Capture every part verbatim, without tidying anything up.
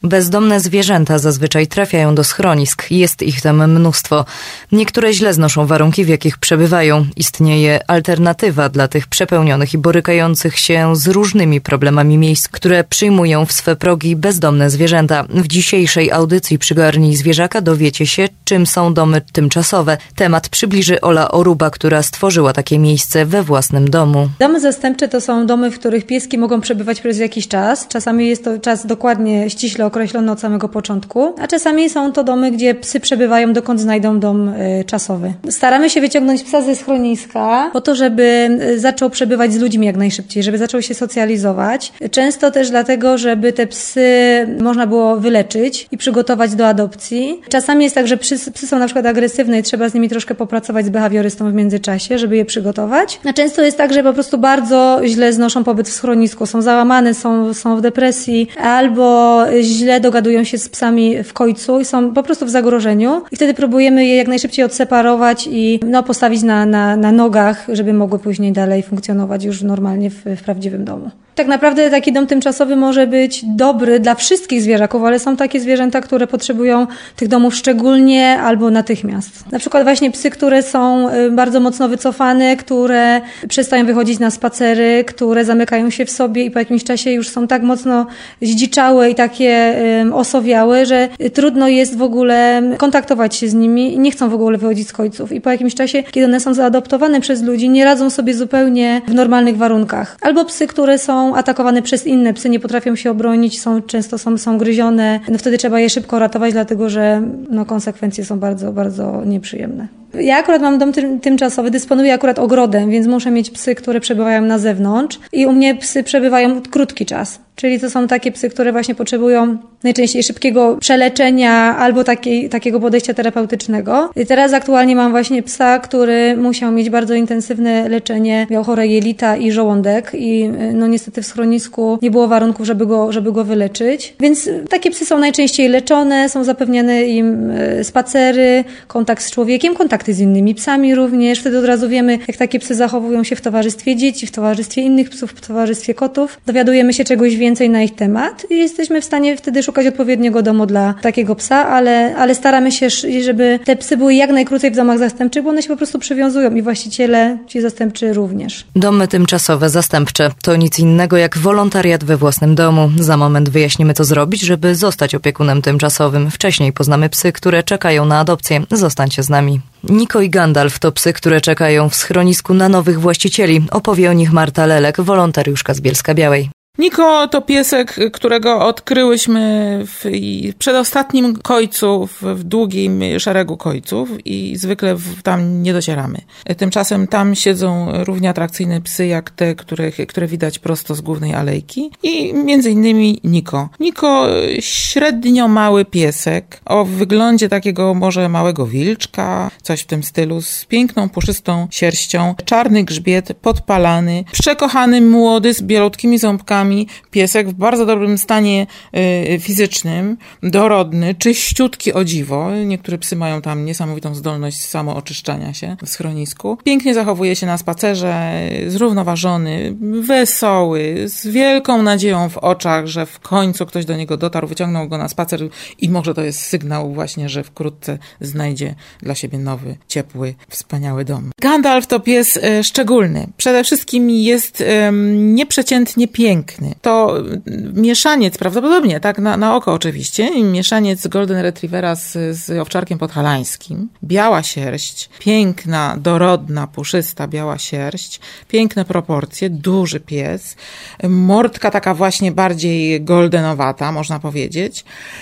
Bezdomne zwierzęta zazwyczaj trafiają do schronisk. Jest ich tam mnóstwo. Niektóre źle znoszą warunki, w jakich przebywają. Istnieje alternatywa dla tych przepełnionych i borykających się z różnymi problemami miejsc, które przyjmują w swe progi bezdomne zwierzęta. W dzisiejszej audycji Przygarnij Zwierzaka dowiecie się, czym są domy tymczasowe. Temat przybliży Ola Oruba, która stworzyła takie miejsce we własnym domu. Domy zastępcze to są domy, w których pieski mogą przebywać przez jakiś czas. Czasami jest to czas dokładnie, ściśle określony od samego początku, a czasami są to domy, gdzie psy przebywają, dokąd znajdą dom y, czasowy. Staramy się wyciągnąć psa ze schroniska po to, żeby zaczął przebywać z ludźmi jak najszybciej, żeby zaczął się socjalizować. Często też dlatego, żeby te psy można było wyleczyć i przygotować do adopcji. Czasami jest tak, że psy, psy są na przykład agresywne i trzeba z nimi troszkę popracować z behawiorystą w międzyczasie, żeby je przygotować. A często jest tak, że po prostu bardzo źle znoszą pobyt w schronisku, są załamane, są, są w depresji albo źle dogadują się z psami w końcu i są po prostu w zagrożeniu i wtedy próbujemy je jak najszybciej odseparować i no, postawić na, na, na nogach, żeby mogły później dalej funkcjonować już normalnie w, w prawdziwym domu. Tak naprawdę taki dom tymczasowy może być dobry dla wszystkich zwierzaków, ale są takie zwierzęta, które potrzebują tych domów szczególnie albo natychmiast. Na przykład właśnie psy, które są bardzo mocno wycofane, które przestają wychodzić na spacery, które zamykają się w sobie i po jakimś czasie już są tak mocno zdziczałe i takie um, osowiałe, że trudno jest w ogóle kontaktować się z nimi i nie chcą w ogóle wychodzić z kojców. I po jakimś czasie, kiedy one są zaadoptowane przez ludzi, nie radzą sobie zupełnie w normalnych warunkach. Albo psy, które są atakowane przez inne psy, nie potrafią się obronić, są często są, są gryzione. No wtedy trzeba je szybko ratować, dlatego że no, konsekwencje są bardzo, bardzo nieprzyjemne. Ja akurat mam dom tym, tymczasowy, dysponuję akurat ogrodem, więc muszę mieć psy, które przebywają na zewnątrz i u mnie psy przebywają krótki czas. Czyli to są takie psy, które właśnie potrzebują najczęściej szybkiego przeleczenia albo takiej, takiego podejścia terapeutycznego. I teraz aktualnie mam właśnie psa, który musiał mieć bardzo intensywne leczenie, miał chore jelita i żołądek i no niestety w schronisku nie było warunków, żeby go, żeby go wyleczyć. Więc takie psy są najczęściej leczone, są zapewniane im spacery, kontakt z człowiekiem, kontakty z innymi psami również. Wtedy od razu wiemy, jak takie psy zachowują się w towarzystwie dzieci, w towarzystwie innych psów, w towarzystwie kotów. Dowiadujemy się czegoś więcej na ich temat i jesteśmy w stanie wtedy szukać odpowiedniego domu dla takiego psa, ale, ale staramy się, żeby te psy były jak najkrócej w domach zastępczych, bo one się po prostu przywiązują i właściciele, ci zastępczy również. Domy tymczasowe, zastępcze to nic innego jak wolontariat we własnym domu. Za moment wyjaśnimy, co zrobić, żeby zostać opiekunem tymczasowym. Wcześniej poznamy psy, które czekają na adopcję. Zostańcie z nami. Niko i Gandalf to psy, które czekają w schronisku na nowych właścicieli. Opowie o nich Marta Lelek, wolontariuszka z Bielska-Białej. Niko to piesek, którego odkryłyśmy w przedostatnim kojcu, w, w długim szeregu kojców i zwykle w, tam nie docieramy. Tymczasem tam siedzą równie atrakcyjne psy jak te, które, które widać prosto z głównej alejki i między innymi Niko. Niko średnio mały piesek o wyglądzie takiego może małego wilczka, coś w tym stylu, z piękną, puszystą sierścią, czarny grzbiet, podpalany, przekochany młody z bielutkimi ząbkami, piesek w bardzo dobrym stanie y, fizycznym, dorodny, czyściutki o dziwo. Niektóre psy mają tam niesamowitą zdolność samooczyszczania się w schronisku. Pięknie zachowuje się na spacerze, zrównoważony, wesoły, z wielką nadzieją w oczach, że w końcu ktoś do niego dotarł, wyciągnął go na spacer i może to jest sygnał właśnie, że wkrótce znajdzie dla siebie nowy, ciepły, wspaniały dom. Gandalf to pies y, szczególny. Przede wszystkim jest y, nieprzeciętnie piękny. To mieszaniec, prawdopodobnie, tak na, na oko oczywiście, mieszaniec Golden Retrievera z, z owczarkiem podhalańskim. Biała sierść, piękna, dorodna, puszysta biała sierść, piękne proporcje, duży pies, mordka taka właśnie bardziej goldenowata, można powiedzieć.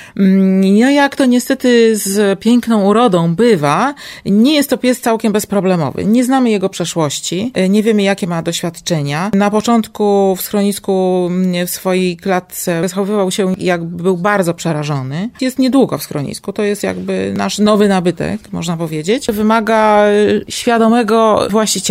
No jak to niestety z piękną urodą bywa, nie jest to pies całkiem bezproblemowy. Nie znamy jego przeszłości, nie wiemy jakie ma doświadczenia. Na początku w schronisku w swojej klatce zachowywał się, jakby był bardzo przerażony. Jest niedługo w schronisku, to jest jakby nasz nowy nabytek, można powiedzieć. Wymaga świadomego właściciela.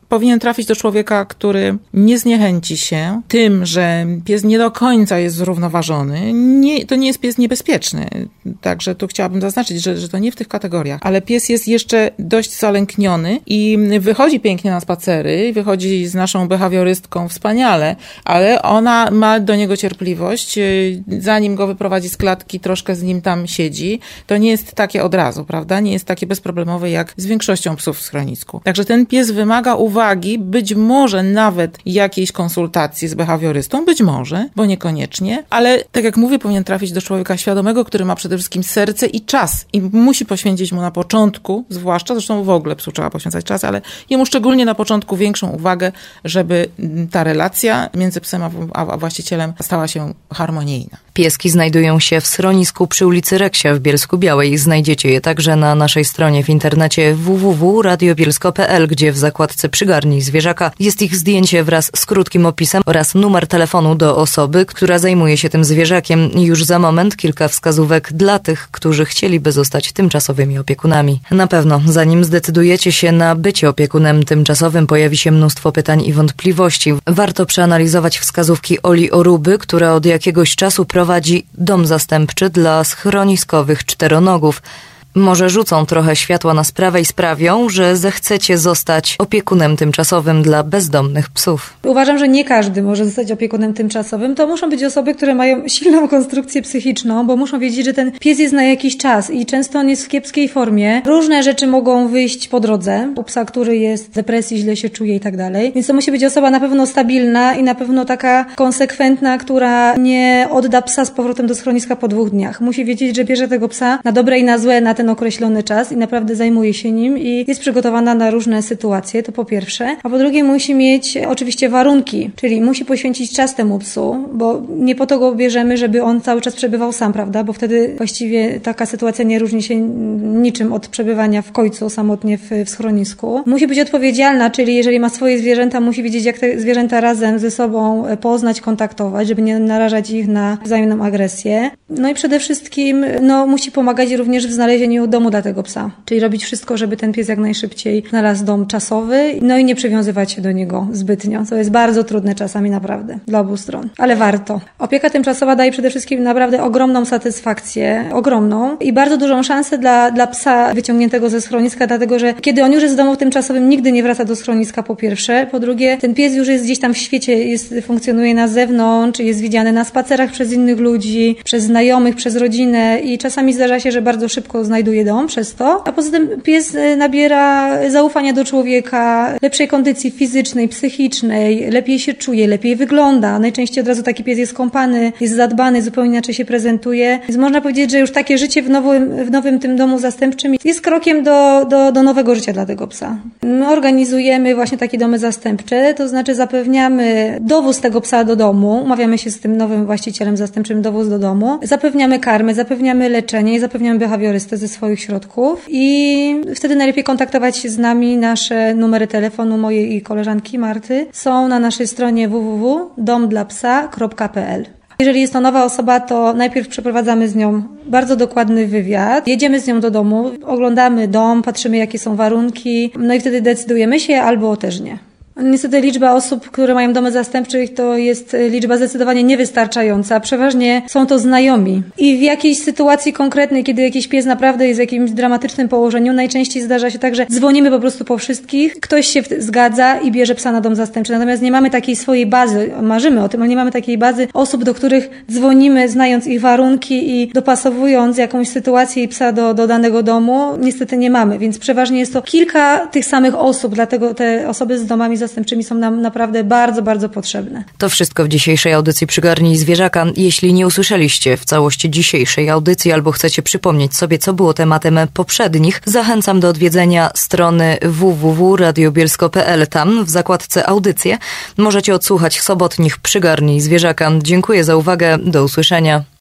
powinien trafić do człowieka, który nie zniechęci się tym, że pies nie do końca jest zrównoważony. Nie, to nie jest pies niebezpieczny. Także tu chciałabym zaznaczyć, że, że to nie w tych kategoriach. Ale pies jest jeszcze dość zalękniony i wychodzi pięknie na spacery, wychodzi z naszą behawiorystką wspaniale, ale ona ma do niego cierpliwość. Zanim go wyprowadzi z klatki, troszkę z nim tam siedzi. To nie jest takie od razu, prawda? Nie jest takie bezproblemowe jak z większością psów w schronisku. Także ten pies wymaga uwagi, być może nawet jakiejś konsultacji z behawiorystą, być może, bo niekoniecznie, ale tak jak mówię, powinien trafić do człowieka świadomego, który ma przede wszystkim serce i czas i musi poświęcić mu na początku, zwłaszcza, zresztą w ogóle psu trzeba poświęcać czas, ale jemu szczególnie na początku większą uwagę, żeby ta relacja między psem a właścicielem stała się harmonijna. Pieski znajdują się w schronisku przy ulicy Reksia w Bielsku-Białej. Znajdziecie je także na naszej stronie w internecie w w w kropka radio bielsko kropka p l, gdzie w zakładce Przygarnij zwierzaka jest ich zdjęcie wraz z krótkim opisem oraz numer telefonu do osoby, która zajmuje się tym zwierzakiem. Już za moment kilka wskazówek dla tych, którzy chcieliby zostać tymczasowymi opiekunami. Na pewno, zanim zdecydujecie się na bycie opiekunem tymczasowym, pojawi się mnóstwo pytań i wątpliwości. Warto przeanalizować wskazówki Oli Oruby, która od jakiegoś czasu prowadzi dom zastępczy dla schroniskowych czteronogów. Może rzucą trochę światła na sprawę i sprawią, że zechcecie zostać opiekunem tymczasowym dla bezdomnych psów. Uważam, że nie każdy może zostać opiekunem tymczasowym. To muszą być osoby, które mają silną konstrukcję psychiczną, bo muszą wiedzieć, że ten pies jest na jakiś czas i często on jest w kiepskiej formie. Różne rzeczy mogą wyjść po drodze. U psa, który jest w depresji, źle się czuje i tak dalej. Więc to musi być osoba na pewno stabilna i na pewno taka konsekwentna, która nie odda psa z powrotem do schroniska po dwóch dniach. Musi wiedzieć, że bierze tego psa na dobre i na złe, na ten określony czas i naprawdę zajmuje się nim i jest przygotowana na różne sytuacje, to po pierwsze. A po drugie musi mieć oczywiście warunki, czyli musi poświęcić czas temu psu, bo nie po to go bierzemy, żeby on cały czas przebywał sam, prawda? Bo wtedy właściwie taka sytuacja nie różni się niczym od przebywania w kojcu samotnie w, w schronisku. Musi być odpowiedzialna, czyli jeżeli ma swoje zwierzęta, musi wiedzieć, jak te zwierzęta razem ze sobą poznać, kontaktować, żeby nie narażać ich na wzajemną agresję. No i przede wszystkim no, musi pomagać również w znalezieniu domu dla tego psa. Czyli robić wszystko, żeby ten pies jak najszybciej znalazł dom czasowy, no i nie przywiązywać się do niego zbytnio, co jest bardzo trudne czasami naprawdę dla obu stron. Ale warto. Opieka tymczasowa daje przede wszystkim naprawdę ogromną satysfakcję, ogromną i bardzo dużą szansę dla, dla psa wyciągniętego ze schroniska, dlatego że kiedy on już jest w domu tymczasowym, nigdy nie wraca do schroniska po pierwsze. Po drugie, ten pies już jest gdzieś tam w świecie, jest, funkcjonuje na zewnątrz, jest widziany na spacerach przez innych ludzi, przez znajomych, przez rodzinę i czasami zdarza się, że bardzo szybko znajduje dom przez to, a poza tym pies nabiera zaufania do człowieka, lepszej kondycji fizycznej, psychicznej, lepiej się czuje, lepiej wygląda. Najczęściej od razu taki pies jest kąpany, jest zadbany, zupełnie inaczej się prezentuje. Więc można powiedzieć, że już takie życie w nowym, w nowym tym domu zastępczym jest krokiem do, do, do nowego życia dla tego psa. My organizujemy właśnie takie domy zastępcze, to znaczy zapewniamy dowóz tego psa do domu, umawiamy się z tym nowym właścicielem zastępczym dowóz do domu, zapewniamy karmę, zapewniamy leczenie i zapewniamy behawiorystę ze swoich środków i wtedy najlepiej kontaktować się z nami. Nasze numery telefonu mojej i koleżanki Marty są na naszej stronie w w w kropka dom dla psa kropka p l. Jeżeli jest to nowa osoba, to najpierw przeprowadzamy z nią bardzo dokładny wywiad. Jedziemy z nią do domu, oglądamy dom, patrzymy jakie są warunki, no i wtedy decydujemy się albo też nie. Niestety liczba osób, które mają domy zastępczych, to jest liczba zdecydowanie niewystarczająca. Przeważnie są to znajomi. I w jakiejś sytuacji konkretnej, kiedy jakiś pies naprawdę jest w jakimś dramatycznym położeniu, najczęściej zdarza się tak, że dzwonimy po prostu po wszystkich, ktoś się zgadza i bierze psa na dom zastępczy. Natomiast nie mamy takiej swojej bazy, marzymy o tym, ale nie mamy takiej bazy osób, do których dzwonimy, znając ich warunki i dopasowując jakąś sytuację i psa do, do danego domu. Niestety nie mamy, więc przeważnie jest to kilka tych samych osób, dlatego te osoby z domami zastępczymi zastępczymi są nam naprawdę bardzo, bardzo potrzebne. To wszystko w dzisiejszej audycji Przygarnij zwierzaka. Jeśli nie usłyszeliście w całości dzisiejszej audycji albo chcecie przypomnieć sobie, co było tematem poprzednich, zachęcam do odwiedzenia strony w w w kropka radio bielsko kropka p l. Tam w zakładce audycje możecie odsłuchać sobotnich Przygarnij zwierzaka. Dziękuję za uwagę. Do usłyszenia.